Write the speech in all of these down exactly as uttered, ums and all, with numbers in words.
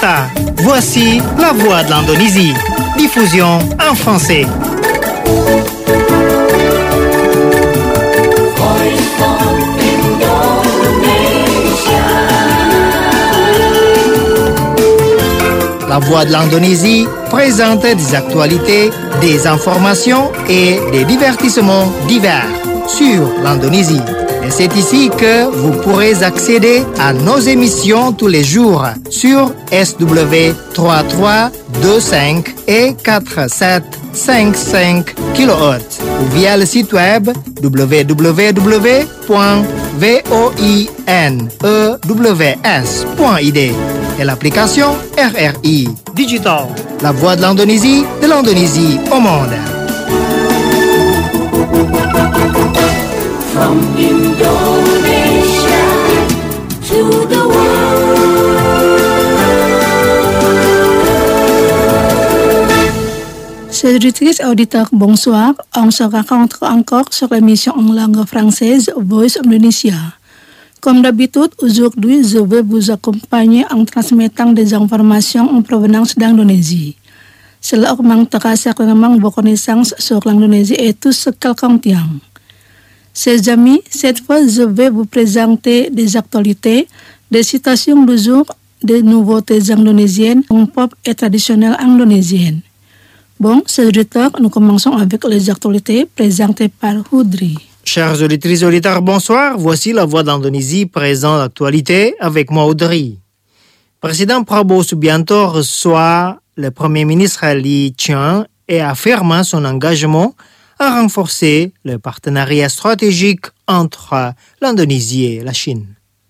Jakarta, voici la voix de l'Indonésie. Diffusion en français. La voix de l'Indonésie présente des actualités, des informations et des divertissements divers sur l'Indonésie. Et c'est ici que vous pourrez accéder à nos émissions tous les jours sur S W trois trois deux cinq et quatre sept cinq cinq kilohertz ou via le site web w w w point voinnews point I D et l'application R R I Digital, la voix de l'Indonésie, de l'Indonésie au monde. From Indonesia to the world. Chers auditeurs, bonsoir. On se rencontre encore sur l'émission en langue française Voice Indonesia. Comme d'habitude, aujourd'hui, je vais vous accompagner en transmettant des informations en provenance d'Indonésie. Cela augmentera certainement vos connaissances sur l'Indonésie et tout ce qu'elle contient. Chers amis, cette fois, je vais vous présenter des actualités, des citations du jour, des nouveautés indonésiennes, en pop et traditionnelles indonésiennes. Bon, chers auditeurs, nous commençons avec les actualités présentées par Houdri. Chers auditrices et auditeurs, bonsoir. Voici la voix d'Indonésie présente l'actualité avec moi, Audrey. Président Prabowo Subianto reçoit le Premier ministre Lee Chang et affirme son engagement à renforcer le partenariat stratégique entre l'Indonésie et la Chine.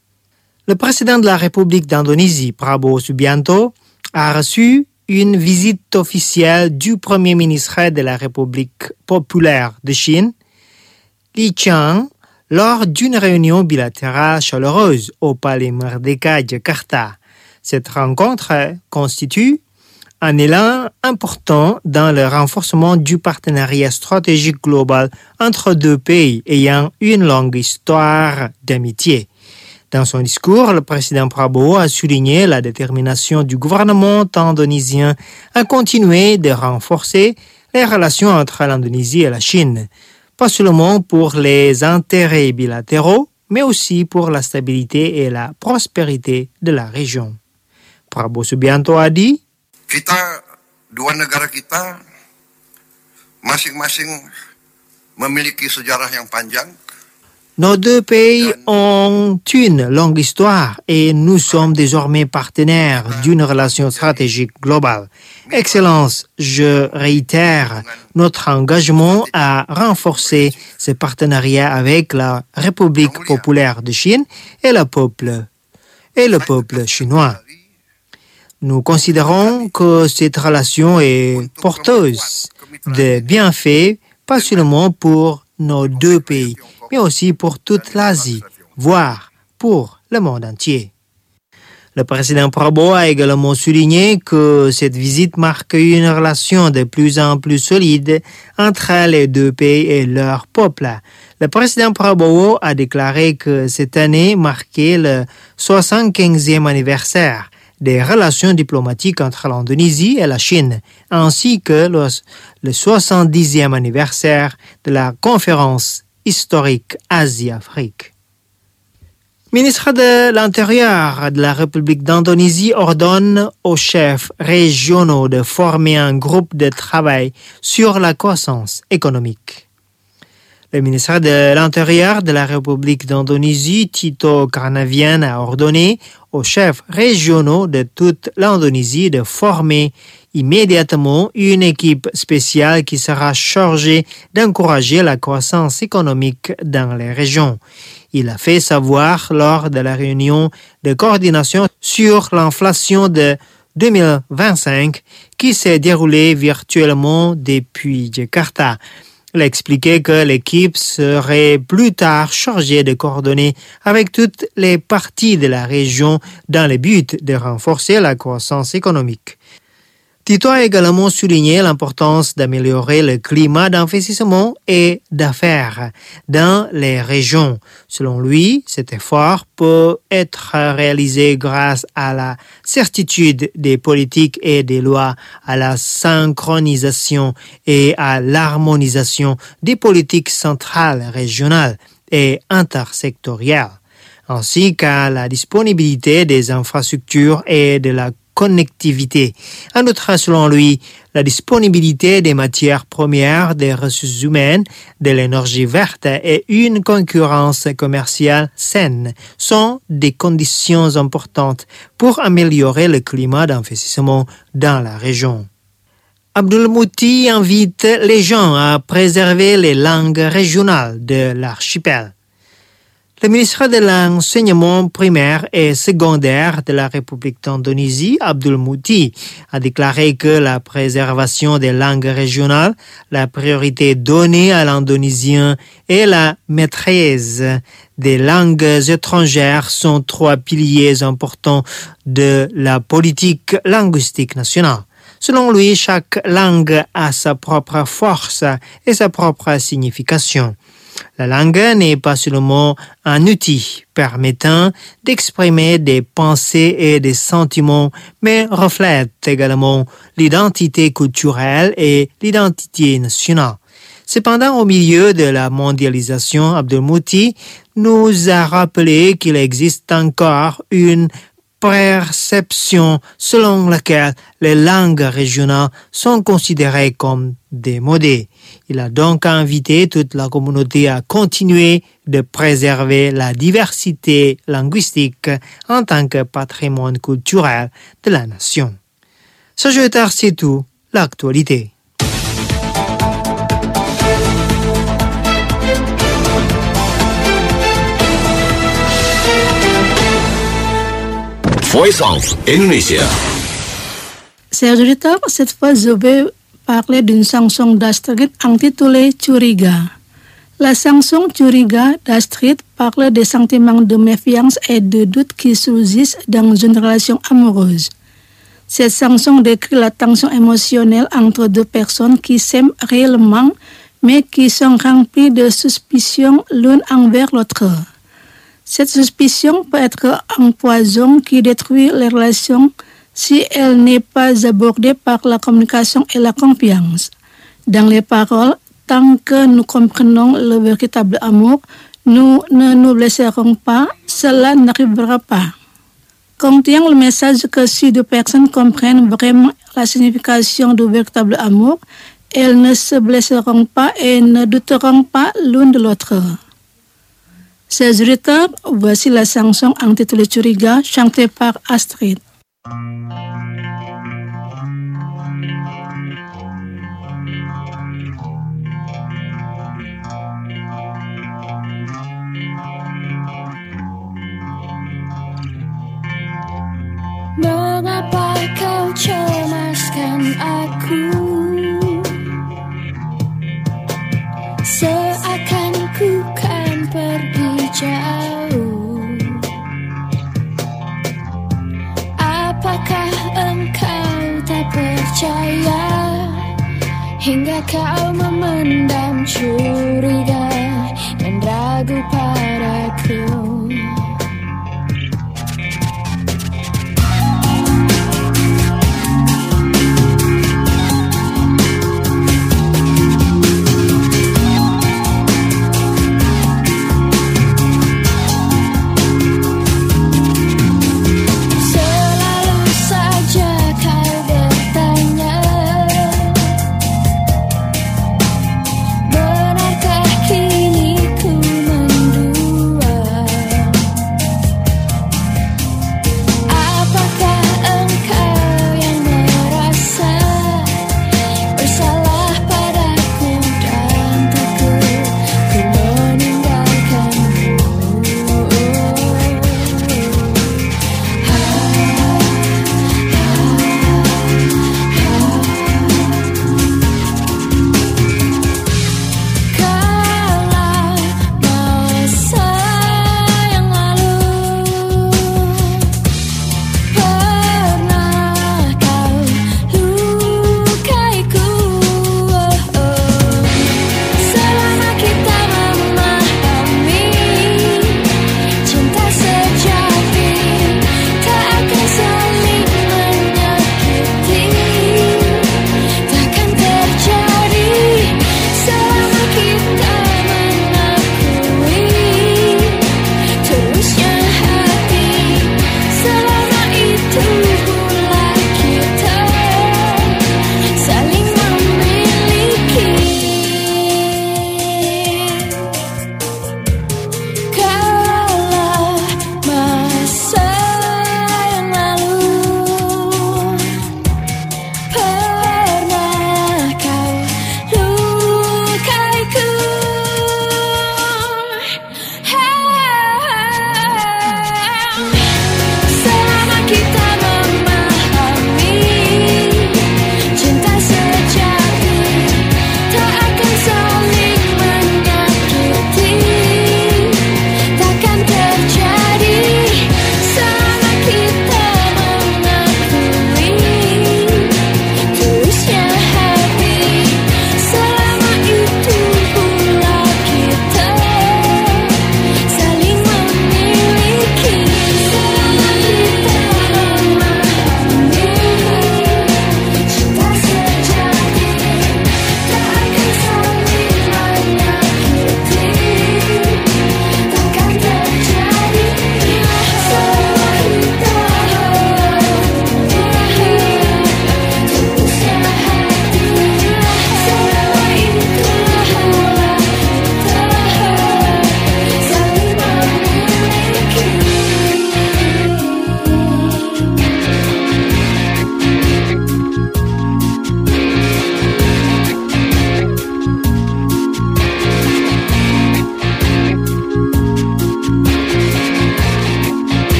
Le président de la République d'Indonésie, Prabowo Subianto, a reçu une visite officielle du Premier ministre de la République populaire de Chine, Lee Chang, lors d'une réunion bilatérale chaleureuse au Palais Merdeka, Jakarta. Cette rencontre constitue un élan important dans le renforcement du partenariat stratégique global entre deux pays ayant une longue histoire d'amitié. Dans son discours, le président Prabowo a souligné la détermination du gouvernement indonésien à continuer de renforcer les relations entre l'Indonésie et la Chine, pas seulement pour les intérêts bilatéraux, mais aussi pour la stabilité et la prospérité de la région. Prabowo Subianto a dit: Kita, dua negara kita, masing-masing memiliki sejarah yang panjang. Nos deux pays ont une longue histoire et nous sommes désormais partenaires d'une relation stratégique globale. Excellence, je réitère notre engagement à renforcer ce partenariat avec la République populaire de Chine et le peuple, et le peuple chinois. Nous considérons que cette relation est porteuse de bienfaits, pas seulement pour nos deux pays, mais aussi pour toute l'Asie, voire pour le monde entier. Le président Prabowo a également souligné que cette visite marque une relation de plus en plus solide entre les deux pays et leur peuple. Le président Prabowo a déclaré que cette année marquait le soixante-quinzième anniversaire des relations diplomatiques entre l'Indonésie et la Chine, ainsi que le, le soixante-dixième anniversaire de la conférence historique Asie-Afrique. Ministre de l'Intérieur de la République d'Indonésie ordonne aux chefs régionaux de former un groupe de travail sur la croissance économique. Le ministre de l'Intérieur de la République d'Indonésie, Tito Karnavian, a ordonné aux chefs régionaux de toute l'Indonésie de former immédiatement une équipe spéciale qui sera chargée d'encourager la croissance économique dans les régions. Il a fait savoir lors de la réunion de coordination sur l'inflation de deux mille vingt-cinq qui s'est déroulée virtuellement depuis Jakarta. Il a expliqué que l'équipe serait plus tard chargée de coordonner avec toutes les parties de la région dans le but de renforcer la croissance économique. Tito a également souligné l'importance d'améliorer le climat d'investissement et d'affaires dans les régions. Selon lui, cet effort peut être réalisé grâce à la certitude des politiques et des lois, à la synchronisation et à l'harmonisation des politiques centrales, régionales et intersectorielles, ainsi qu'à la disponibilité des infrastructures et de la connectivité. En outre, selon lui, la disponibilité des matières premières, des ressources humaines, de l'énergie verte et une concurrence commerciale saine sont des conditions importantes pour améliorer le climat d'investissement dans la région. Abdul Mouti invite les gens à préserver les langues régionales de l'archipel. Le ministre de l'Enseignement primaire et secondaire de la République d'Indonésie, Abdul Mouti, a déclaré que la préservation des langues régionales, la priorité donnée à l'indonésien et la maîtrise des langues étrangères sont trois piliers importants de la politique linguistique nationale. Selon lui, chaque langue a sa propre force et sa propre signification. La langue n'est pas seulement un outil permettant d'exprimer des pensées et des sentiments, mais reflète également l'identité culturelle et l'identité nationale. Cependant, au milieu de la mondialisation, Abdul Mouti nous a rappelé qu'il existe encore une perception selon laquelle les langues régionales sont considérées comme démodées. Il a donc invité toute la communauté à continuer de préserver la diversité linguistique en tant que patrimoine culturel de la nation. Sagitaire, c'est tout, l'actualité. Voice of Indonesia. Chers auditeurs, cette fois je vais parler d'une chanson d'Astrid intitulée Curiga. La chanson Curiga d'Astrid parle des sentiments de méfiance et de doute qui surgissent dans une relation amoureuse. Cette chanson décrit la tension émotionnelle entre deux personnes qui s'aiment réellement mais qui sont remplies de suspicions l'une envers l'autre. Cette suspicion peut être un poison qui détruit les relations si elle n'est pas abordée par la communication et la confiance. Dans les paroles, tant que nous comprenons le véritable amour, nous ne nous laisserons pas, cela n'arrivera pas. Contient le message que si deux personnes comprennent vraiment la signification du véritable amour, elles ne se blesseront pas et ne douteront pas l'une de l'autre. Chers auditeurs, voici la chanson intitulée Curiga, chantée par Astrid. Mengapa kau cemaskan aku? Seakan ku kan pergi jauh. Apakah engkau tak percaya hingga kau memendam curiga dan ragu padaku? Benarkah kini ku mendua?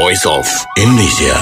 Voice of Indonesia.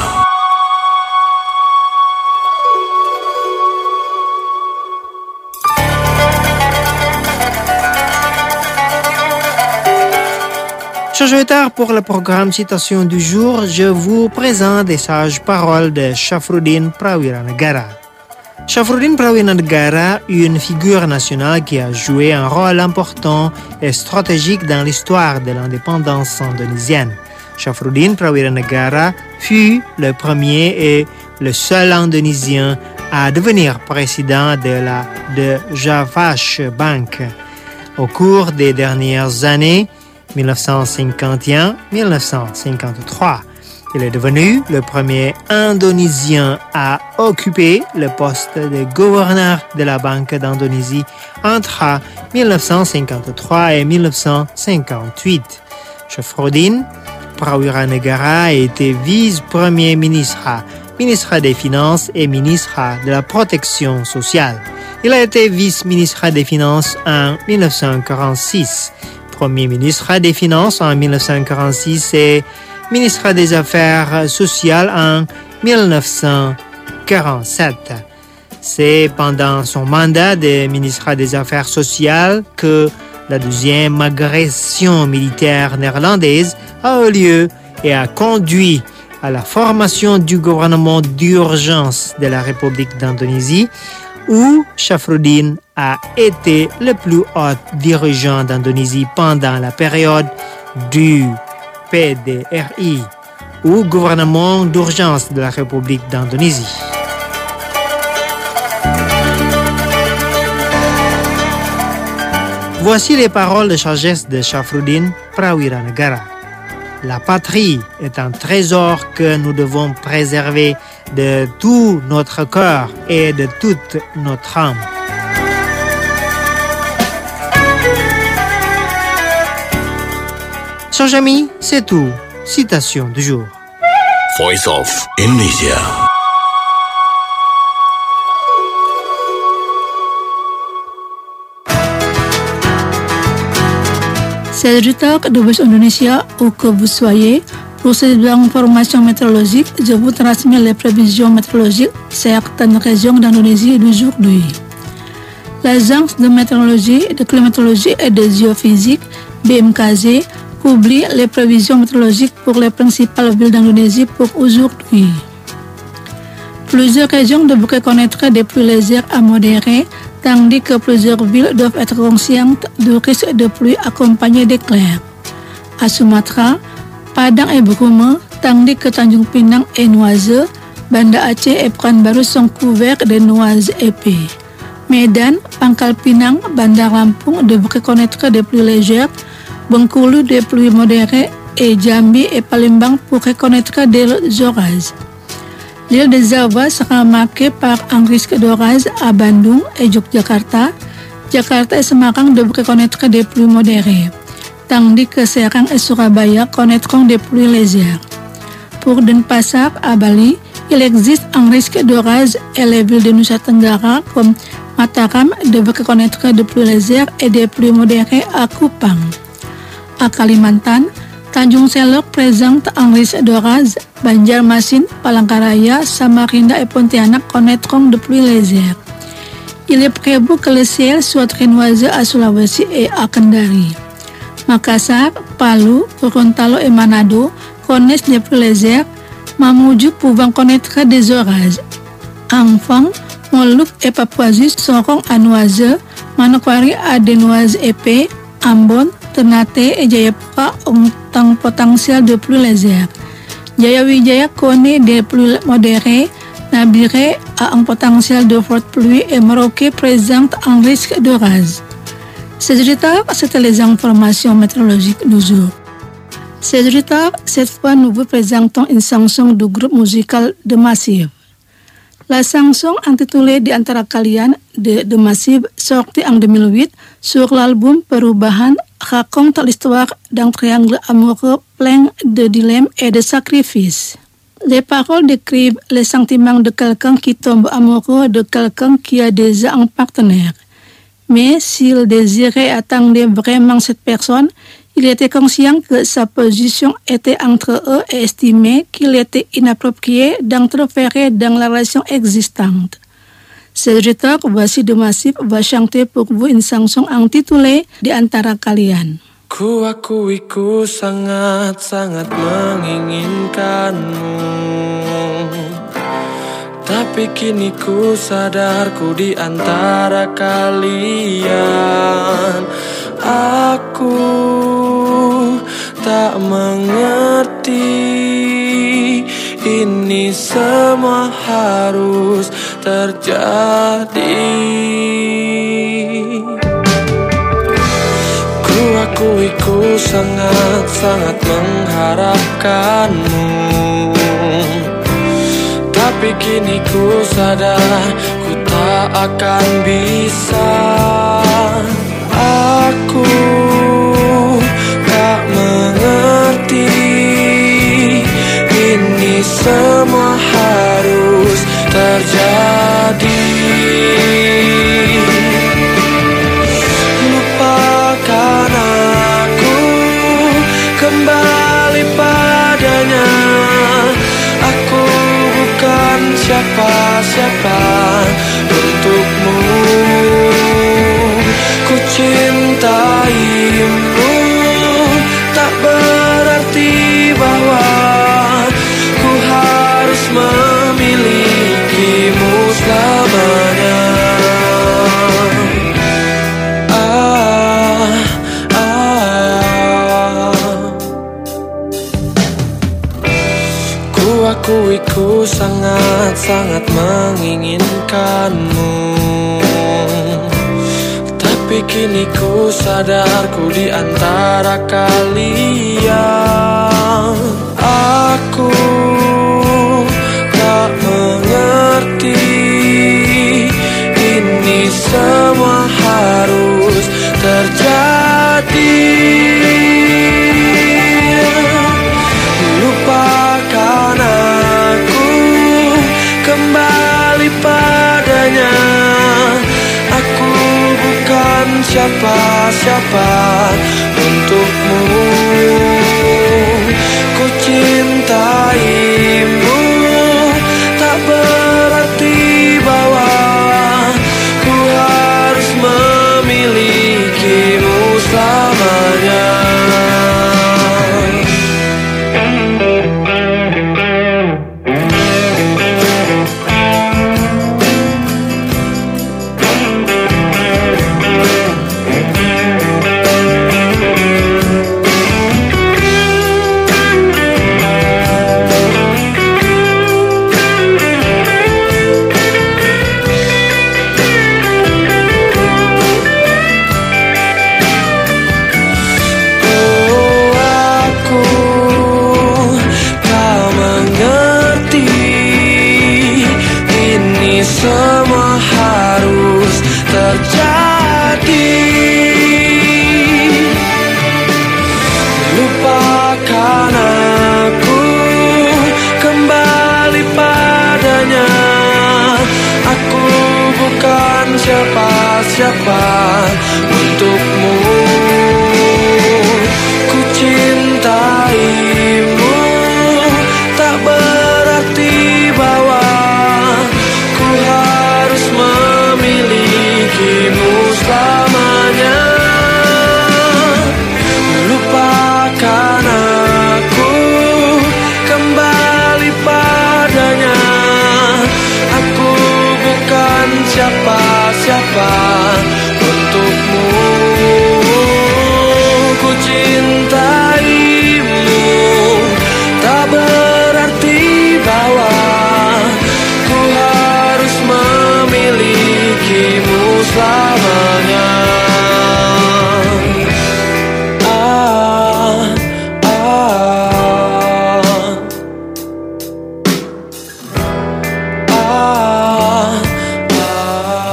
Chers auditeurs, pour le programme Citation du jour, je vous présente des sages paroles de Syafruddin Prawiranegara. Syafruddin Prawiranegara est une figure nationale qui a joué un rôle important et stratégique dans l'histoire de l'indépendance indonésienne. Syafruddin Prawiranegara fut le premier et le seul Indonésien à devenir président de la de Javash Bank. Au cours des dernières années, dix-neuf cent cinquante et un à dix-neuf cent cinquante-trois. Il est devenu le premier Indonésien à occuper le poste de gouverneur de la Banque d'Indonésie entre dix-neuf cent cinquante-trois et dix-neuf cent cinquante-huit. Syafruddin Prawiranegara a été vice-premier ministre, ministre des Finances et ministre de la Protection sociale. Il a été vice-ministre des Finances en dix-neuf cent quarante-six. Premier ministre des Finances en dix-neuf cent quarante-six et ministre des Affaires sociales en dix-neuf cent quarante-sept. C'est pendant son mandat de ministre des Affaires sociales que la deuxième agression militaire néerlandaise a eu lieu et a conduit à la formation du gouvernement d'urgence de la République d'Indonésie, où Syafruddin a été le plus haut dirigeant d'Indonésie pendant la période du P D R I, ou gouvernement d'urgence de la République d'Indonésie. Voici les paroles de sagesse de Syafruddin Prawiranegara. La patrie est un trésor que nous devons préserver de tout notre cœur et de toute notre âme. Chers amis, c'est tout. Citation du jour. Voice of Indonesia. C'est le retard de Voice Indonesia où que vous soyez. Pour ces informations météorologiques, je vous transmets les prévisions météorologiques de certaines régions d'Indonésie d'aujourd'hui. L'Agence de météorologie, de climatologie et de géophysique, B M K Z, publie les prévisions météorologiques pour les principales villes d'Indonésie pour aujourd'hui. Plusieurs régions devraient connaître des pluies légères à modérées, tandis que plusieurs villes doivent être conscientes du risque de pluie accompagné d'éclairs. À Sumatra, Padang et Bruma, tandis que Tanjung Pinang et Noise, Banda Aceh et Pekanbaru sont couverts de nuages épais. Medan, Pangkal Pinang, Bandar Lampung devraient connaître des pluies légères, Bengkulu des pluies modérées et Jambi et Palembang pourraient connaître des orages. L'île de Java sera marquée par un risque d'orage à Bandung et Yogyakarta. Jakarta et Semarang devraient connaître des pluies modérées, tandis que Serang et Surabaya connaîtront des pluies légères. Pour Denpasar à Bali, il existe un risque d'orage et les villes de Nusa Tenggara comme Mataram devraient connaître des pluies légères et des pluies modérées à Kupang. À Kalimantan, Tanjung Selok présente un risque d'orage. Banjarmasin, Palangkaraya, Samarinda et Pontianak connaîtront de pluies légères. Il est prévu que le ciel soit très nuageux à Sulawesi et à Kendari. Makassar, Palu, Gorontalo et Manado connaissent des pluies légères, Mamuju pouvant connaître des orages. Enfang, Moluques et Papouasie seront à nuageux, Manokwari a des nuages épais, Ambon, Ternate et Jayapura ont un potentiel de pluies légères. Jayawijaya connaît des pluies modérées, Nabire a un potentiel de forte pluie et Merauke présente un risque d'orage. Ces résultats, c'était les informations météorologiques du jour. Ces résultats, cette fois nous vous présentons une chanson du groupe musical The Massive. La chanson intitulée Di Antara Kalian de The Massive sortie en deux mille huit sur l'album Perubahan raconte l'histoire d'un triangle amoureux plein de dilemmes et de sacrifices. Les paroles décrivent les sentiments de quelqu'un qui tombe amoureux de quelqu'un qui a déjà un partenaire. Mais s'il désirait attendre vraiment cette personne, Il était conscient que sa position était entre eux et estimait qu'il était inapproprié d'interférer dans la relation existante. Cédric, voici de Massif va chanter pour vous une chanson intitulée Di Antara Kalian. Ku akui ku sangat-sangat menginginkanmu, tapi kini ku sadar ku di antara kalian. Aku tak mengerti ini semua harus terjadi. Ku akui ku sangat-sangat mengharapkanmu, tapi kini ku sadar ku tak akan bisa. Aku tak mengerti ini semua harus terjadi. Lupakan aku, kembali padanya. Aku bukan siapa-siapa untukmu. Ku cintaimu, tak berarti bahwa ku harus memilikimu selamanya. Ah, ah. Ku akui ku sangat-sangat menginginkanmu, tapi kini ku sadar ku di antara kalian. Aku tak mengerti ini semua harus terjadi. Lupakan aku, kembali padanya. Aku bukan siapa-siapa untukmu. Ku cintaimu, tak berarti bahwa ku harus memilikimu selamanya. Semua harus terjadi. Lupakan aku, kembali padanya. Aku bukan siapa-siapa untukmu. Ku cintaimu, tak berarti bahwa harus memilikimu selamanya. Lupakan aku, kembali padanya. Aku bukan siapa-siapa untukmu. Ku cintaimu, tak berarti bahwa ku harus memilikimu selamanya. Ah, ah. Ah, ah.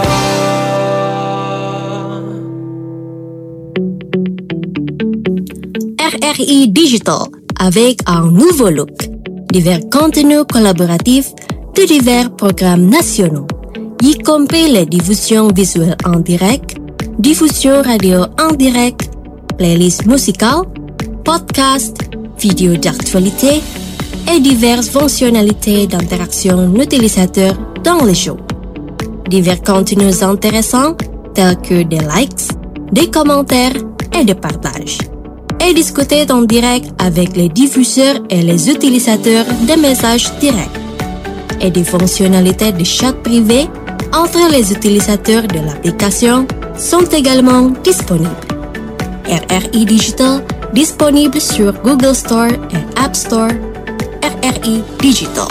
R R I Digital, avec un nouveau look, divers contenus collaboratifs de divers programmes nationaux, y compris les diffusions visuelles en direct, diffusion radio en direct, playlists musicales, podcasts, vidéos d'actualité et diverses fonctionnalités d'interaction utilisateur dans le show. Divers contenus intéressants tels que des likes, des commentaires et des partages. Et discuter en direct avec les diffuseurs et les utilisateurs des messages directs. Et des fonctionnalités de chat privé entre les utilisateurs de l'application sont également disponibles. R R I Digital disponible sur Google Store et App Store. R R I Digital.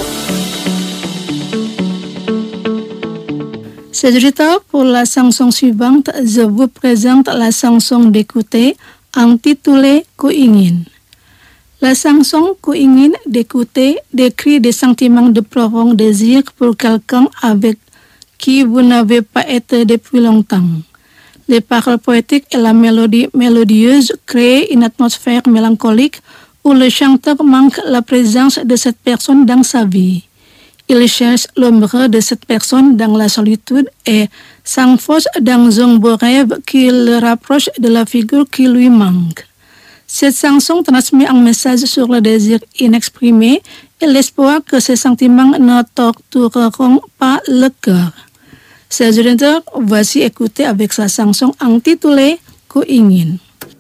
C'est digital pour la chanson suivante. Je vous présente la chanson d'écouter intitulée Ku Ingin. La chanson Ku Ingin d'écouter décrit des sentiments de profond désir pour quelqu'un avec qui vous n'avez pas été depuis longtemps. Les paroles poétiques et la mélodie mélodieuse créent une atmosphère mélancolique où le chanteur manque la présence de cette personne dans sa vie. Il cherche l'ombre de cette personne dans la solitude et s'enfonce dans un beau rêve qui le rapproche de la figure qui lui manque. Cette chanson transmet un message sur le désir inexprimé et l'espoir que ces sentiments ne tortureront pas le cœur. Chers auditeurs, voici écouter avec sa chanson intitulée Ku Ingin.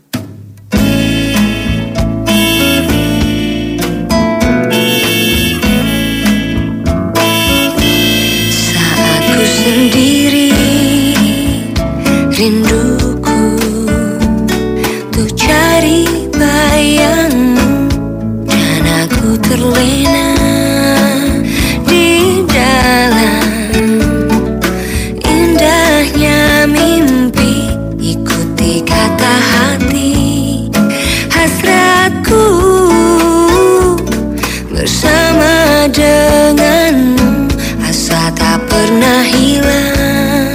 Saat ku sendiri, rinduku tuh cari bayangmu, dan aku terlena di dalam indahnya mimpi. Ikuti kata hati, hasratku bersama denganmu, asa tak pernah hilang,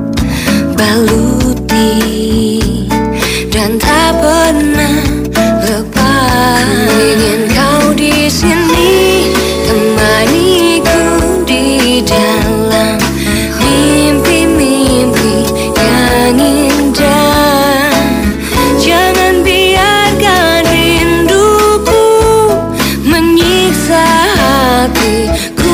baluti dan tak pernah lepas. Ku ingin kau di sini, temaniku di dalam mimpi-mimpi yang indah. Jangan biarkan rinduku menyiksa hatiku.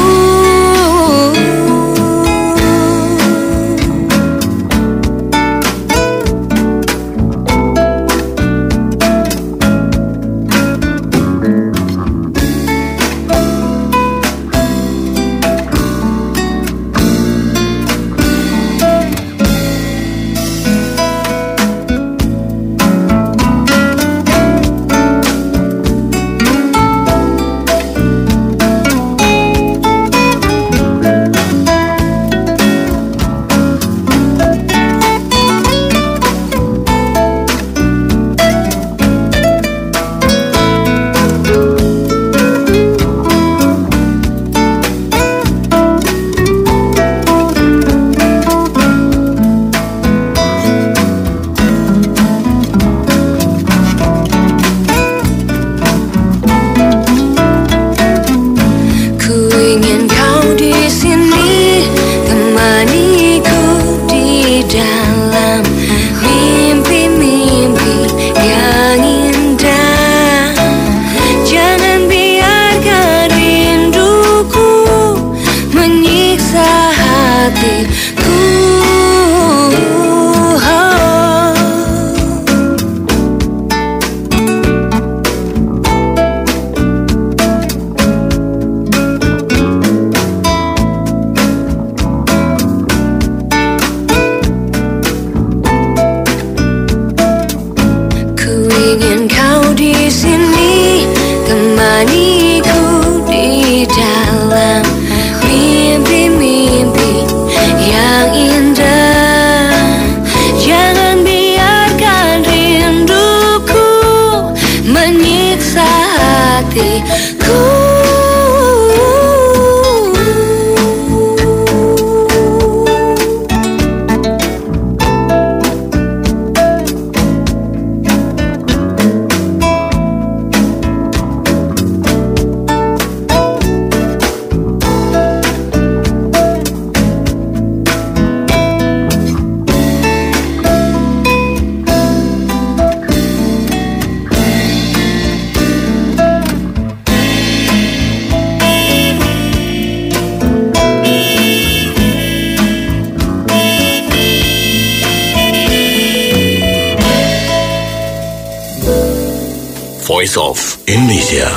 Voice of Indonesia.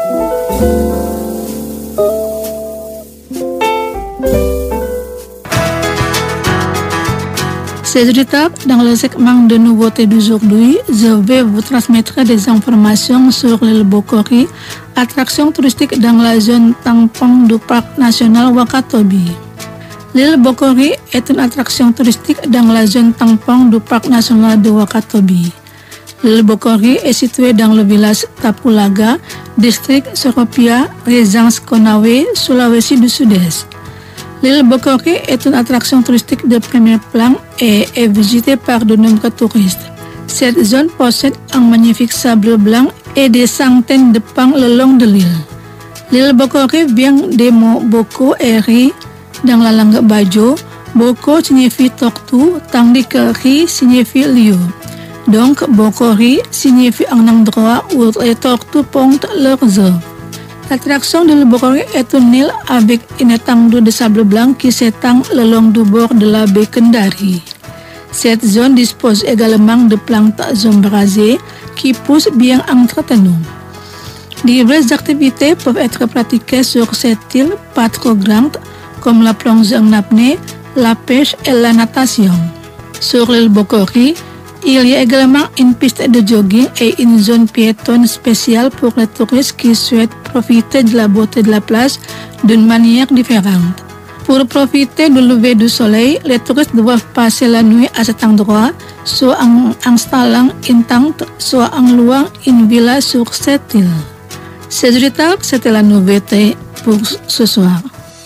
Ces auditeurs, dans le segment de nouveautés d'aujourd'hui, je vais vous transmettre des informations sur l'île Bokori, attraction touristique dans la zone tampon du parc national Wakatobi. L'île Bokori est une attraction touristique dans la zone tampon du parc national de Wakatobi. L'île Bokori est située dans le village Tapulaga, district Soropia, région Konawe, Sulawesi du Sud-Est. L'île Bokori est une attraction touristique de premier plan et est visitée par de nombreux touristes. Cette zone possède un magnifique sable blanc et des centaines de pins le long de l'île. L'île Bokori vient des mots Boko et Ri dans la langue Bajo. Boko signifie tortue, tandis que Ri signifie lieu. Donc, Bokori signifie un endroit où les tortues pondent leurs œufs. L'attraction de l'île Bokori est une île avec une étendue de sable blanc qui s'étend le long du bord de la baie Kendari. Cette zone dispose également de plantes ombragées qui poussent bien entretenues. Diverses activités peuvent être pratiquées sur cette île pas trop grande, comme la plongée en apnée, la pêche et la natation. Sur l'île Bokori, il y a également une piste de jogging et une zone piétonne spéciale pour les touristes qui souhaitent profiter de la beauté de la plage d'une manière différente. Pour profiter du lever du soleil, les touristes doivent passer la nuit à cet endroit, soit en installant une tente, soit en louant une villa sur cette île. C'est du retard, c'était la nouveauté pour ce soir.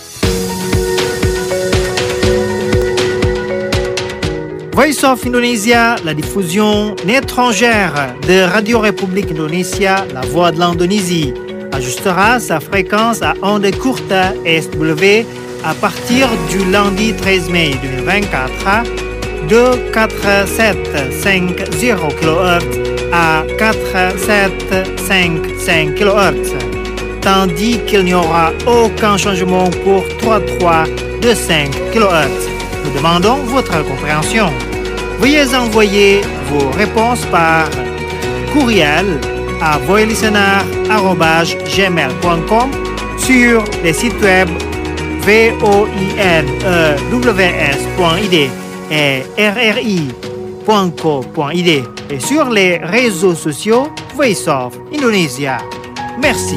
Voice of Indonesia, la diffusion étrangère de Radio République Indonésia, la voix de l'Indonésie, ajustera sa fréquence à ondes courtes S W à partir du lundi treize mai deux mille vingt-quatre de quatre mille sept cent cinquante kilohertz à quatre mille sept cent cinquante-cinq kilohertz, tandis qu'il n'y aura aucun changement pour trois virgule trois de cinq kilohertz. Nous demandons votre compréhension. Veuillez envoyer vos réponses par courriel à voilistener arobase gmail point com sur les sites web voinews point i d et r r i point co point i d et sur les réseaux sociaux Voice of Indonesia. Merci.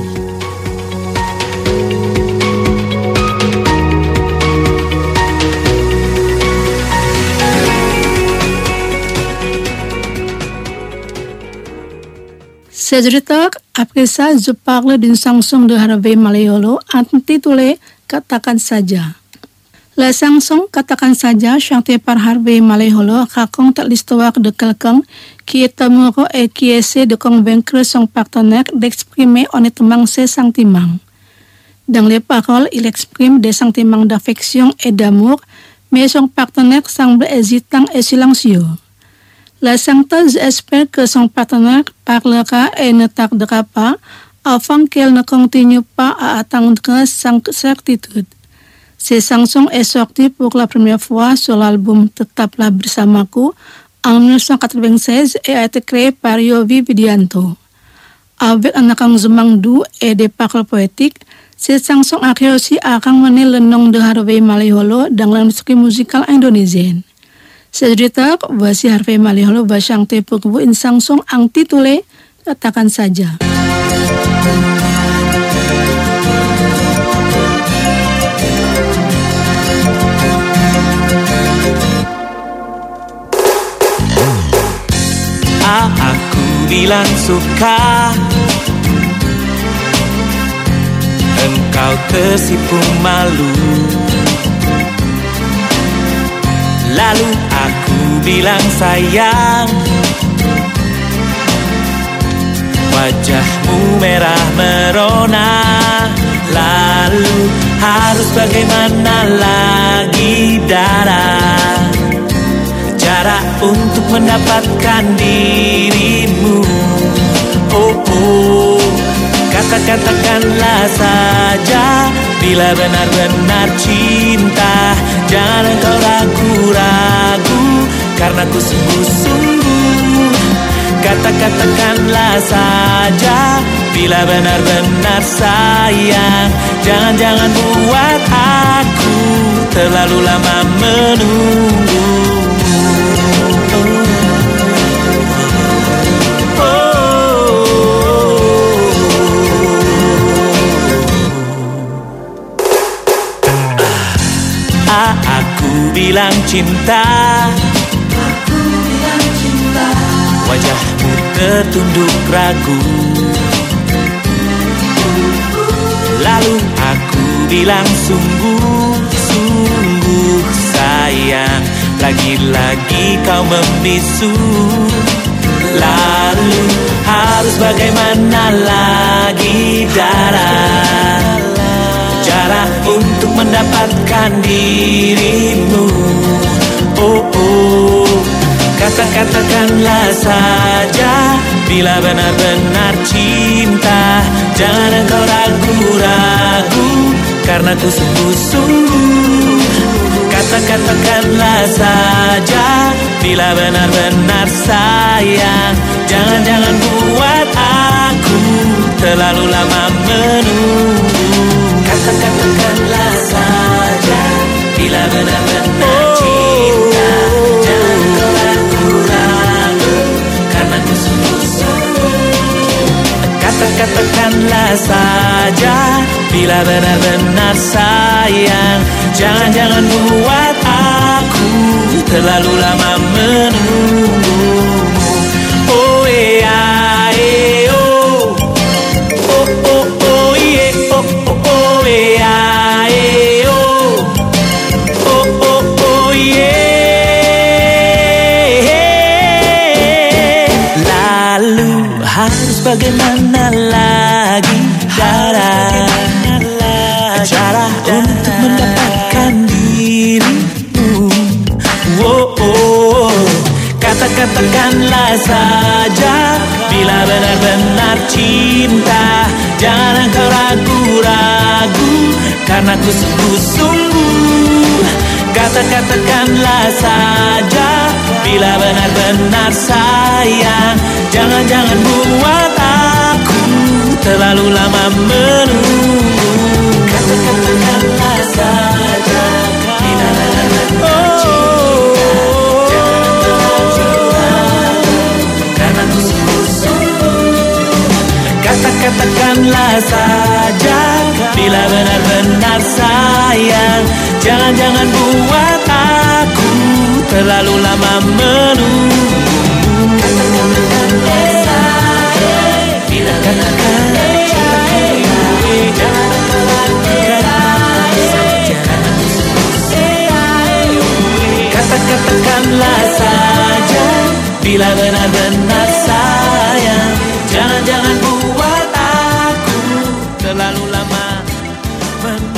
Chers auditeurs, après ça, je parle d'une chanson de Harvey Malleolo intitulée Katakan Saja. La chanson Katakan Saja, chantée par Harvey Malleolo, raconte l'histoire de quelqu'un qui est amoureux et qui essaie de convaincre son partenaire d'exprimer honnêtement ses sentiments. Dans les paroles, il exprime des sentiments d'affection et d'amour, mais son partenaire semble hésitant et silencieux. La chanteuse espère que son partenaire parlera et ne tardera pas afin qu'elle ne continue pas à attendre sans certitude. Cette chanson est sortie pour la première fois sur l'album Tetaplah Bersamaku en mille neuf cent quatre-vingt-seize et a été créée par Yovie Widianto. Avec un arrangement doux et des paroles poétiques, cette chanson a réussi à ramener le nom de Harvey Malleolo dans l'industrie musicale indonésienne. Chers auditeurs, voici Harvey Malleolo va chanter pour vous une chanson intitulée Katakan Saja. Ah, aku bilang suka, engkau tersipu malu. Lalu aku bilang sayang, wajahmu merah merona. Lalu harus bagaimana lagi darah, cara untuk mendapatkan dirimu. Oh oh, kata-katakanlah saja bila benar-benar cinta. Jangan engkau ragu-ragu, karena ku sungguh-sungguh Kata-katakanlah saja bila benar-benar sayang. Jangan-jangan buat aku terlalu lama menunggu. Aku bilang cinta, aku bilang cinta. Wajahmu tertunduk ragu. Lalu aku bilang sungguh, sungguh sayang. Lagi-lagi kau membisu. Lalu harus bagaimana lagi darah, cara untuk mendapatkan dirimu. Oh oh, kata-katakanlah saja bila benar-benar cinta. Jangan engkau ragu-ragu, karena ku sungguh-sungguh. Kata-katakanlah saja bila benar-benar sayang. Jangan-jangan buat aku terlalu lama menunggu. Kata-katakanlah saja bila benar-benar cinta. Jangan kau ragu-ragu, karena ku sungguh-sungguh. Kata-katakanlah saja bila benar-benar sayang. Jangan-jangan buat aku terlalu lama menunggu. Oh yeah, eh, oh. Oh oh oh yeah, oh oh oh yeah, eh, oh. Oh oh oh yeah. Lalu harus bagaimana lagi darah, cara untuk mendapatkan dirimu. Oh oh, kata-katakanlah saja bila benar-benar cinta. Jangan kau ragu-ragu, karena ku sungguh-sungguh. Kata-katakanlah saja bila benar-benar sayang. Jangan-jangan buat aku terlalu lama menunggu. Kata-katakanlah saja bila benar-benar cinta. Jangan kau ragu-ragu, karena ku sungguh-sungguh. Kata-katakanlah saja bila benar-benar sayang. Jangan-jangan buat aku terlalu lama menunggu. Kata-katakanlah saja bila benar-benar cinta. Jangan kau ragu-ragu, karena ku sungguh-sungguh. Kata-katakanlah saja bila benar-benar sayang. Jangan-jangan buat aku terlalu lama menunggu.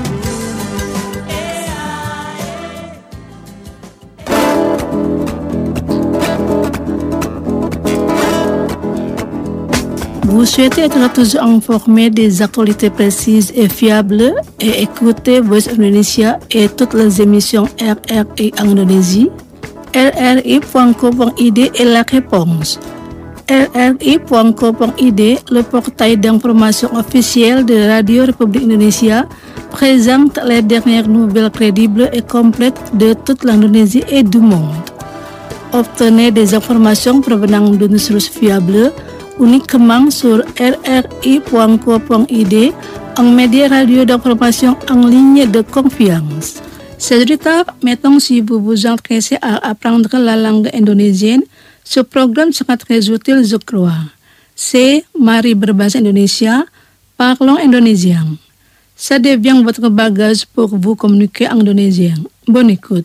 Vous souhaitez être toujours informé des actualités précises et fiables et écouter Voice of Indonesia et toutes les émissions R R I Indonésie? R R I point co point I D est la réponse. R R I point co point I D, le portail d'information officiel de Radio République Indonésia, présente les dernières nouvelles crédibles et complètes de toute l'Indonésie et du monde. Obtenez des informations provenant d'une source fiable uniquement sur R R I point co point I D, un média radio d'information en ligne de confiance. Chers auditeurs, maintenant si vous vous intéressez à apprendre la langue indonésienne, ce programme sera très utile, je crois. C'est Mari berbahasa Indonesia, parlons indonésien. Ça devient votre bagage pour vous communiquer en indonésien. Bonne écoute.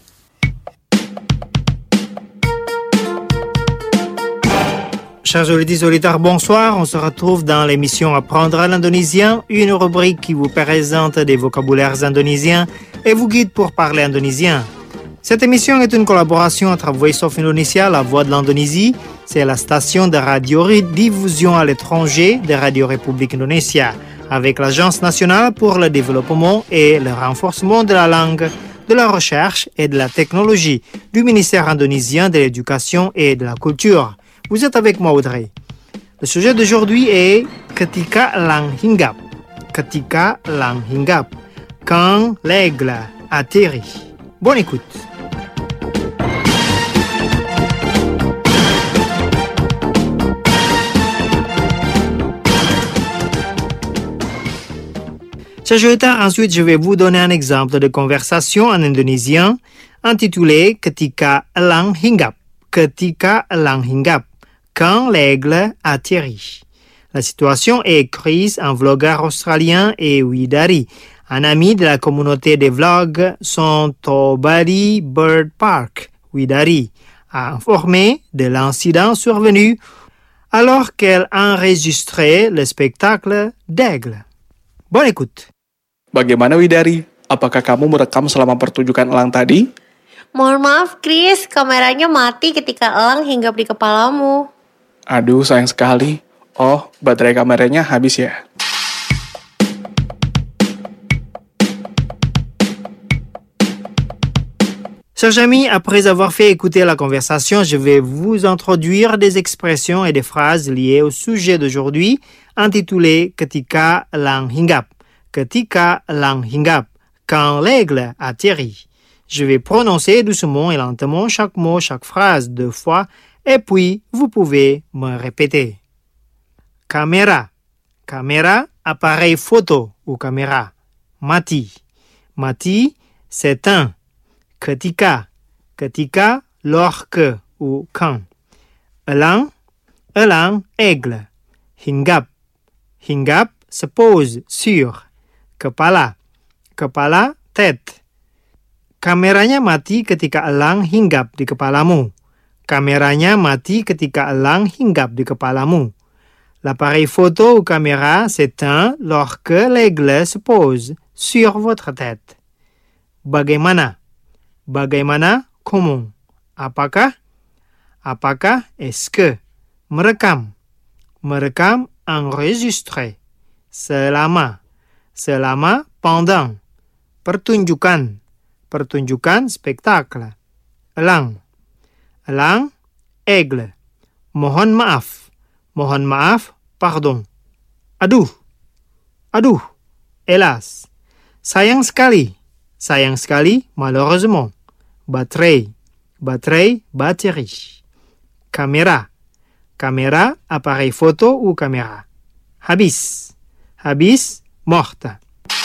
Chers auditeurs, bonsoir. On se retrouve dans l'émission Apprendre à l'indonésien, une rubrique qui vous présente des vocabulaires indonésiens et vous guide pour parler indonésien. Cette émission est une collaboration entre Voice of Indonesia, la voix de l'Indonésie. C'est la station de radio diffusion à l'étranger de Radio République Indonésia, avec l'Agence nationale pour le développement et le renforcement de la langue, de la recherche et de la technologie du ministère indonésien de l'Éducation et de la Culture. Vous êtes avec moi, Audrey. Le sujet d'aujourd'hui est ketika elang hinggap. Ketika elang hinggap. Quand l'aigle atterrit. Bonne écoute. Chers auditeurs, ensuite, je vais vous donner un exemple de conversation en indonésien intitulé Ketika elang hinggap. Ketika elang hinggap. Quand l'aigle atterrit. La situation est écrite en vlogueur australien et Widari, un ami de la communauté des vlogs Sontobari Bird Park. Widari a informé de l'incident survenu alors qu'elle enregistrait le spectacle d'aigle. Bonne écoute. Bagaimana Widari? Apakah kamu merekam selama pertunjukan elang tadi? Mohon maaf, Chris. Kameranya mati ketika elang hinggap di kepalamu. Aduh, sayang sekali. Oh, baterai kameranya habis ya? Chers amis, après avoir fait écouter la conversation, je vais vous introduire des expressions et des phrases liées au sujet d'aujourd'hui, intitulé Ketika elang hinggap. Ketika elang hinggap. Quand l'aigle atterrit. Je vais prononcer doucement et lentement chaque mot, chaque phrase deux fois, et puis vous pouvez me répéter. Caméra. Caméra, appareil photo ou caméra. Mati. Mati, c'est un. Ketika. Ketika, lorsque ou quand. Elang. Elang, aigle. Hinggap. Hinggap se pose sur. Kepala. Kepala, tête. Kameranya mati ketika elang hinggap di kepalamu. Kameranya mati ketika elang hinggap di kepalamu. L'appareil photo ou caméra s'éteint lorsque l'aigle se pose sur votre tête. Bagaimana? Bagaimana? Comment? Apakah? Apakah? Est-ce que? Merekam. Merekam, enregistrer. Selama. Selama, pendant. Pertunjukan. Pertunjukan, spectacle. Elang. Elang, aigle. Mohon maaf. Mohon maaf, pardon. Aduh. Aduh. Hélas. Sayang sekali. Sayang sekali, malheureusement. Baterai. Baterai, batterie. Caméra. Caméra, appareil photo ou caméra. Habis. Habis, morte.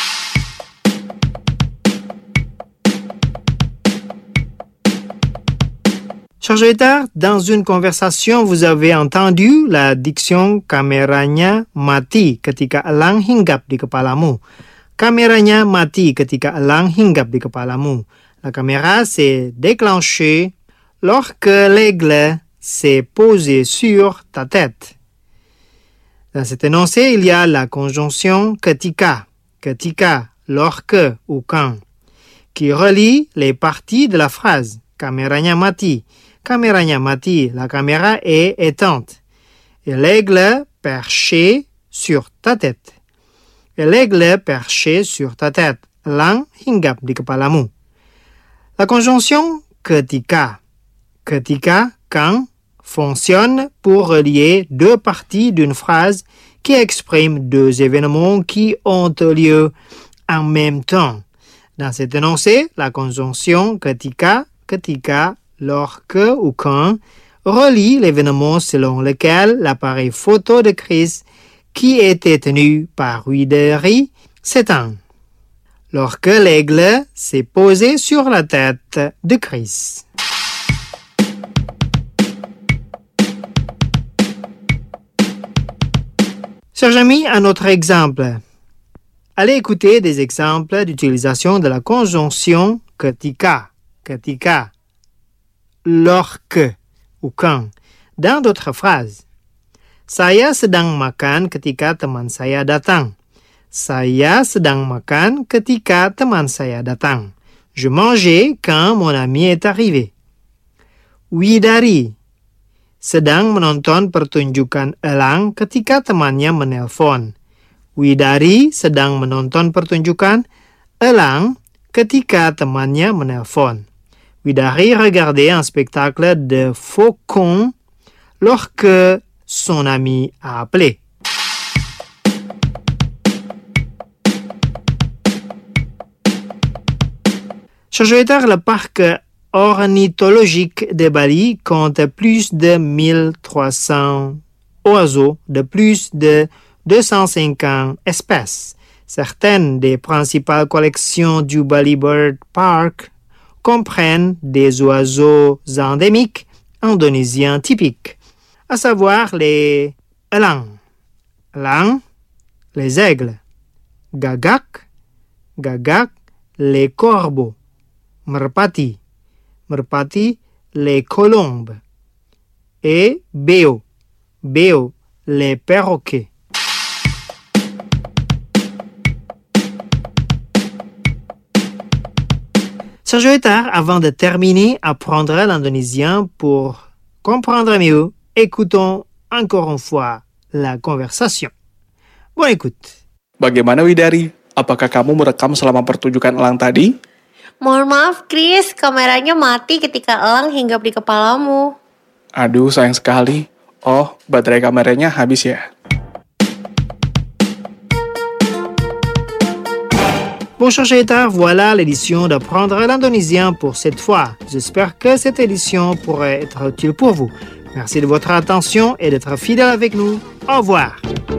Chers auditeurs, dans une conversation, vous avez entendu la diction kameranya mati ketika elang hinggap di kepalamu. Kameranya mati ketika elang hinggap di kepalamu. La caméra s'est déclenchée lorsque l'aigle s'est posé sur ta tête. Dans cet énoncé, il y a la conjonction ketika, ketika, lorsque ou quand, qui relie les parties de la phrase. Kameranya mati. Kameranya mati, la caméra est éteinte. Et l'aigle perché sur ta tête. Et l'aigle perché sur ta tête. Elang hinggap di kepalamu. La conjonction ketika. Ketika, quand, fonctionne pour relier deux parties d'une phrase qui exprime deux événements qui ont lieu en même temps. Dans cet énoncé, la conjonction ketika, ketika, lorsque ou quand relie l'événement selon lequel l'appareil photo de Chris qui était tenu par Widari s'éteint. Lorsque l'aigle s'est posé sur la tête de Chris. Chers amis, un autre exemple. Allez écouter des exemples d'utilisation de la conjonction ketika, ketika, lorsque ou quand dans d'autres phrases. Saya sedang makan ketika teman saya datang. Saya sedang makan ketika teman saya datang. Je mangeais quand mon ami est arrivé. Widari sedang menonton pertunjukan elang ketika temannya menelpon. Widari sedang menonton pertunjukan elang ketika temannya menelpon. Widari regardait un spectacle de faucons lorsque son ami a appelé. Chers auditeurs, le parc ornithologique de Bali compte plus de mille trois cents oiseaux de plus de deux cent cinquante espèces. Certaines des principales collections du Bali Bird Park comprennent des oiseaux endémiques indonésiens typiques, à savoir les elang, elang, les aigles, gagak, gagak, les corbeaux, merpati, merpati, les colombes, et beo, beo, les perroquets. Sergio Etar, avant de terminer, apprendra l'indonésien pour comprendre mieux. Écoutons encore une fois la conversation. Bonne écoute. Bagaimana Widari? Apakah kamu merekam selama pertunjukan elang tadi? Mohon maaf, Chris. Kameranya mati ketika elang hinggap di kepalamu. Aduh, sayang sekali. Oh, baterai kameranya habis ya? Bon, chers auditeurs, voilà l'édition d'apprendre l'indonésien pour cette fois. J'espère que cette édition pourrait être utile pour vous. Merci de votre attention et d'être fidèle avec nous. Au revoir.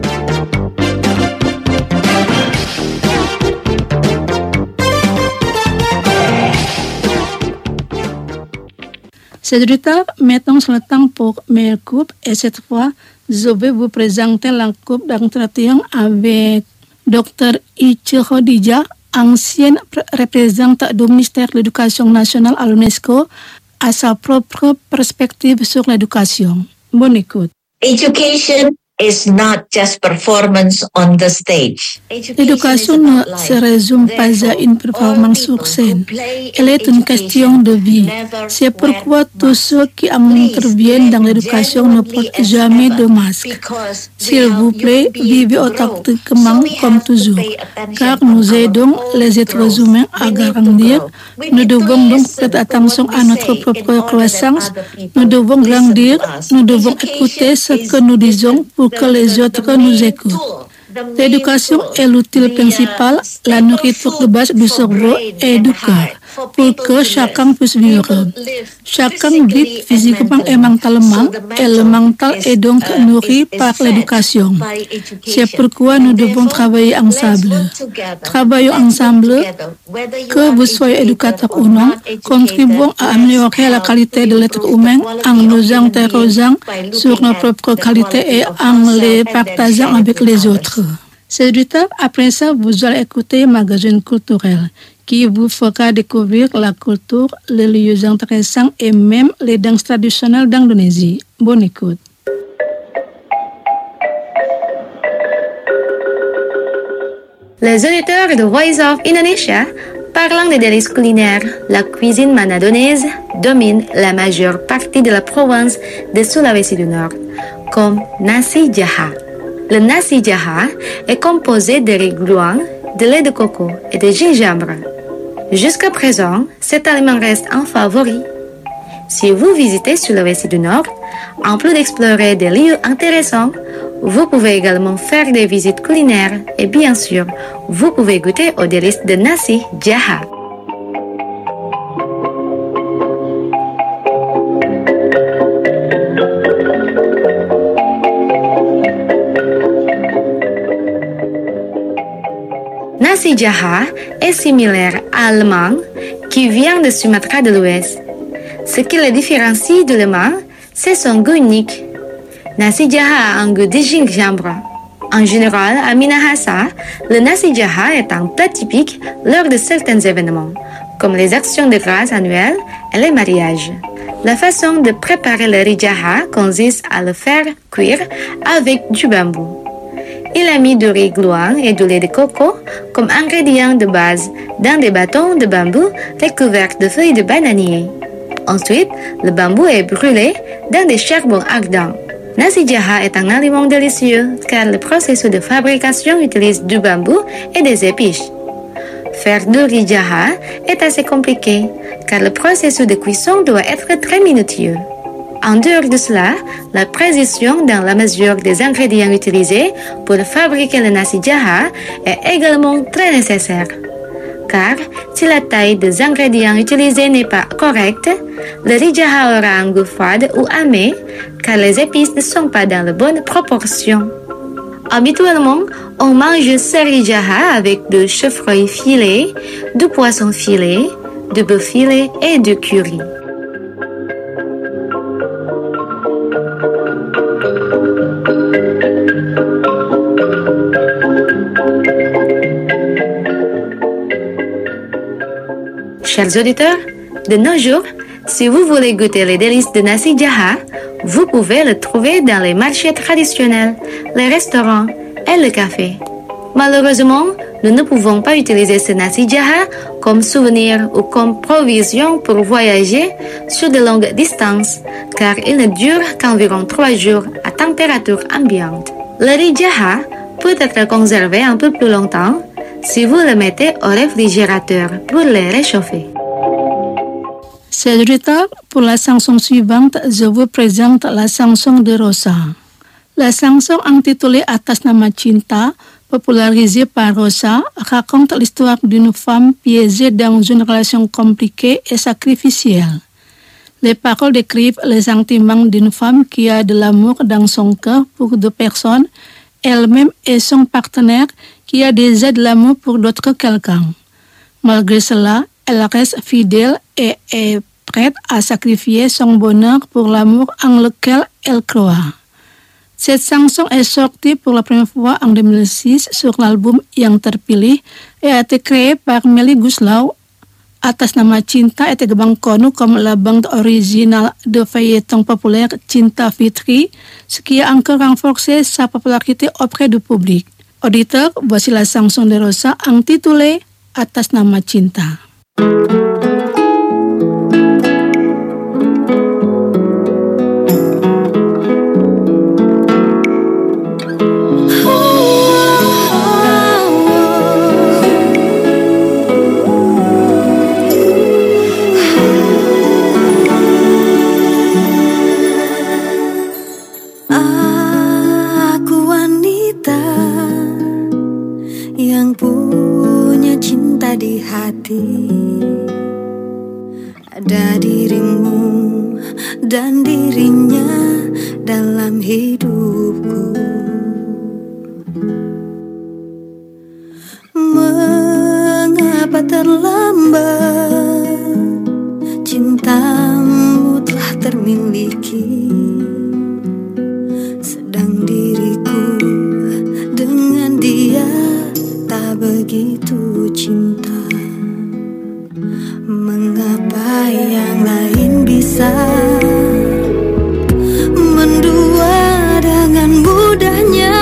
C'est du temps, mettons le temps pour meilleure coupe et cette fois, je vais vous présenter la coupe d'entretien avec docteur Iche Khadija, ancienne représentante du ministère de l'Éducation nationale à l'UNESCO, à sa propre perspective sur l'éducation. Bonne écoute. Education is not just performance on the stage. L'éducation ne se résume pas à une performance sur scène. Elle est une question de vie. C'est pourquoi tous ceux qui interviennent dans l'éducation ne portent jamais de masque. S'il vous plaît, vivez authentiquement comme toujours, car nous aidons les êtres humains à grandir. Nous devons donc prêter attention à notre propre croissance. Nous devons grandir. Nous devons écouter ce que nous disons pour que les autres nous écoutent. L'éducation est l'outil principal, la nourriture de base du cerveau et du cœur, pour que chacun puisse vivre. Chacun vit physiquement et mentalement, et le mental est donc nourri par l'éducation. C'est pourquoi nous devons travailler ensemble. Travaillons ensemble, que vous soyez éducateur ou non, contribuons à améliorer la qualité de l'être humain en nous interrogeant sur nos propres qualités et en les partageant avec les autres. C'est du temps, après ça, vous allez écouter Magazine culturel qui vous fera découvrir la culture, les lieux intéressants et même les danses traditionnelles d'Indonésie. Bonne écoute. Les auditeurs de Voice of Indonesia, parlant des délices culinaires, la cuisine manadonaise domine la majeure partie de la province de Sulawesi du Nord, comme nasi jaha. Le nasi jaha est composé de riz gluant, de lait de coco et de gingembre. Jusqu'à présent, cet aliment reste un favori. Si vous visitez Sulawesi du Nord, en plus d'explorer des lieux intéressants, vous pouvez également faire des visites culinaires et bien sûr, vous pouvez goûter aux délices de nasi jaha. Nasi jaha est similaire à l'lemang qui vient de Sumatra de l'Ouest. Ce qui le différencie de l'lemang, c'est son goût unique. Nasi jaha a un goût de gingembre. En général, à Minahasa, le nasi jaha est un plat typique lors de certains événements, comme les actions de grâce annuelles et les mariages. La façon de préparer le riz jaha consiste à le faire cuire avec du bambou. Il a mis du riz gluant et du lait de coco comme ingrédients de base dans des bâtons de bambou recouverts de feuilles de bananier. Ensuite, le bambou est brûlé dans des charbons ardents. Nasi jaha est un aliment délicieux car le processus de fabrication utilise du bambou et des épices. Faire du riz jaha est assez compliqué car le processus de cuisson doit être très minutieux. En dehors de cela, la précision dans la mesure des ingrédients utilisés pour fabriquer le nasi jaha est également très nécessaire. Car si la taille des ingrédients utilisés n'est pas correcte, le riz jaha aura un goût fade ou amer, car les épices ne sont pas dans la bonne proportion. Habituellement, on mange ce riz jaha avec du chevreuil filé, du poisson filé, du bœuf filé et du curry. Chers auditeurs, de nos jours, si vous voulez goûter les délices de nasi jaha, vous pouvez le trouver dans les marchés traditionnels, les restaurants et le café. Malheureusement, nous ne pouvons pas utiliser ce nasi jaha comme souvenir ou comme provision pour voyager sur de longues distances, car il ne dure qu'environ trois jours à température ambiante. Le riz jaha peut être conservé un peu plus longtemps si vous le mettez au réfrigérateur pour le réchauffer. Chers auditeurs, pour la chanson suivante, je vous présente la chanson de Rosa. La chanson intitulée Atas Nama Cinta, popularisée par Rosa, raconte l'histoire d'une femme piégée dans une relation compliquée et sacrificielle. Les paroles décrivent les sentiments d'une femme qui a de l'amour dans son cœur pour deux personnes, elle-même et son partenaire qui a déjà de l'amour pour d'autres quelqu'un. Malgré cela, elle reste fidèle et est prête à sacrifier son bonheur pour l'amour en lequel elle croit. Cette chanson est sortie pour la première fois en deux mille six sur l'album Yang Terpilih et a été créée par Melly Goeslaw. Atas Nama Cinta est également connue comme la bande originale de feuilleton populaire Cinta Fitri, ce qui a encore renforcé sa popularité auprès du public. Auditeurs, voici la chanson de Rosa intitulée Atas Nama Cinta. Ada dirimu dan dirinya dalam hidupku. Mengapa terlambat? Cintamu telah termiliki, sedang diriku dengan dia tak begitu cinta. Mengapa yang lain bisa mendua dengan mudahnya,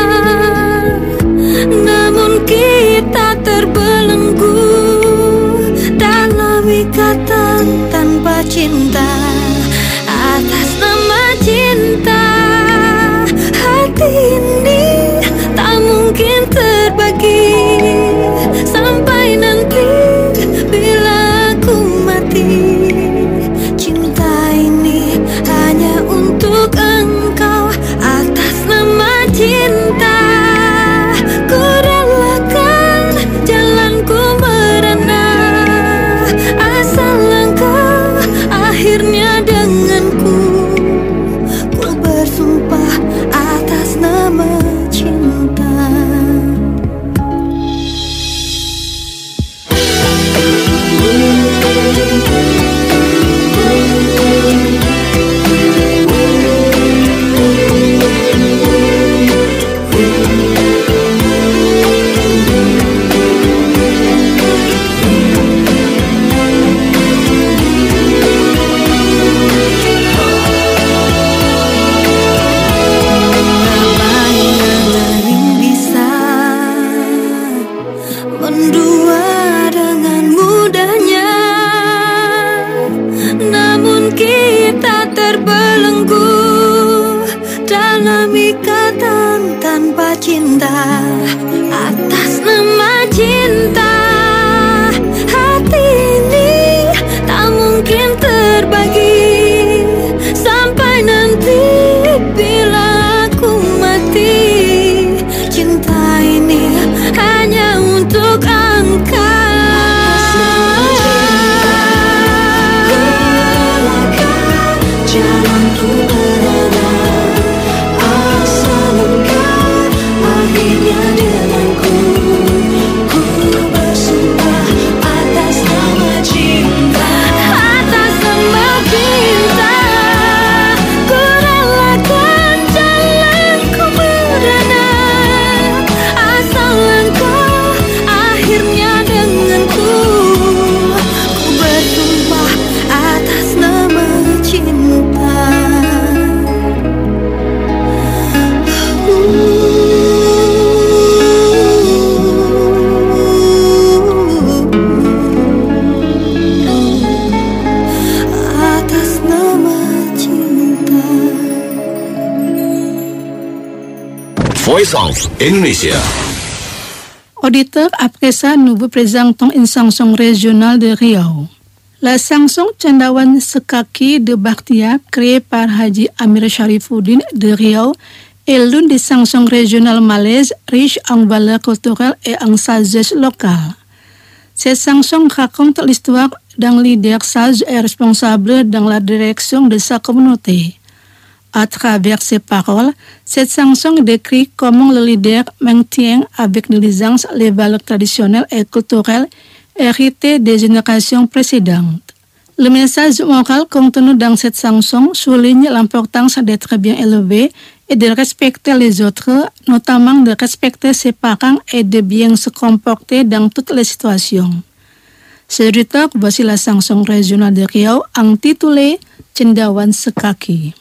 namun kita terbelenggu dalam ikatan tanpa cinta. Atas nama cinta, hati ini tak mungkin terbagi sampai nanti bila cinta ini Voice of Indonesia. Auditeurs, après ça, nous vous présentons une chanson régionale de Riau. La chanson Cendawan Sekaki de Bakhtia, créée par Haji Amir Sharifuddin de Riau, est l'une des chansons régionales malaises riches en valeurs culturelles et en sagesse locale. Cette chanson raconte l'histoire d'un leader sage et responsable dans la direction de sa communauté. À travers ses paroles, cette chanson décrit comment le leader maintient avec diligence les valeurs traditionnelles et culturelles héritées des générations précédentes. Le message moral contenu dans cette chanson souligne l'importance d'être bien élevé et de respecter les autres, notamment de respecter ses parents et de bien se comporter dans toutes les situations. C'est du talk, voici la chanson régionale de Riau intitulée Cendawan Sekaki.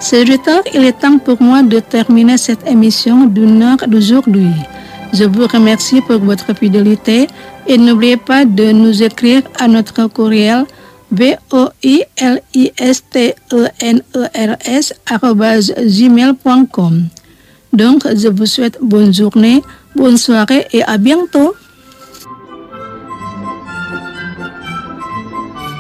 C'est retard, il est temps pour moi de terminer cette émission d'une heure d'aujourd'hui. Je vous remercie pour votre fidélité et n'oubliez pas de nous écrire à notre courriel v o i l i s t e n e r s arobase gmail point com. Donc, je vous souhaite bonne journée, bonne soirée et à bientôt.